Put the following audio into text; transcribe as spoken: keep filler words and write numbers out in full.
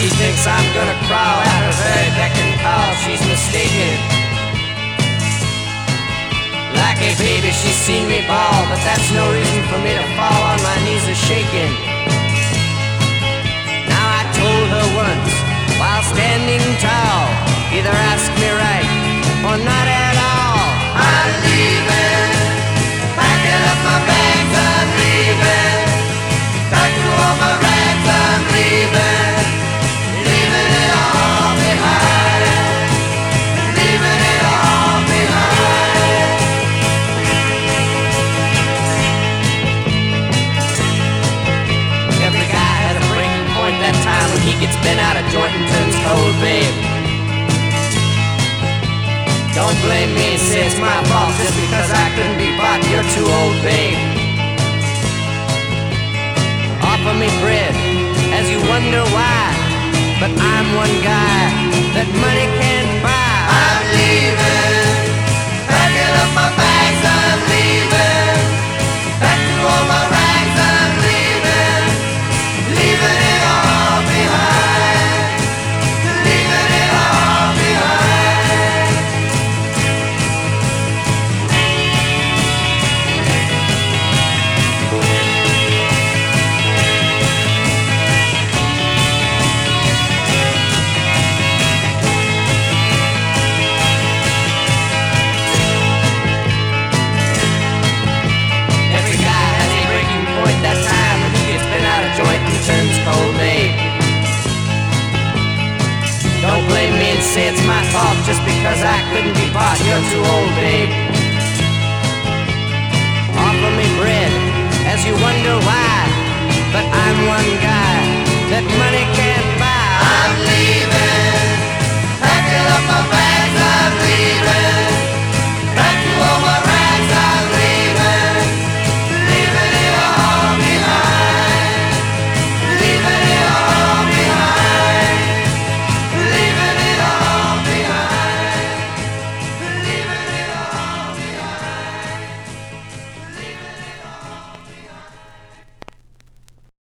She thinks I'm gonna crawl at her very beck and call. She's mistaken. Like a baby, she's seen me bawl, but that's no reason for me to fall on my knees a shaking. Now I told her once, while standing tall, either ask me right or not at all. I'm leaving, packing up my bags, I'm leaving. Back to all my rags, I'm leaving. Leaving it all behind. Leaving it all behind. Every guy has a breaking point that time when he gets bent out of joint and turns cold, babe. Don't blame me, say it's my fault just because I couldn't be bought. You're too old, babe. Offer me bread as you wonder why, but I'm one guy that money can't buy. I'm leaving, packing up my bags, I'm leaving. Back to all my rags, I'm leaving. Leaving it all behind. Leaving it all behind. Joint and turns cold, babe. Don't blame me and say it's my fault just because I couldn't be bought. You're too old, babe. Offer me bread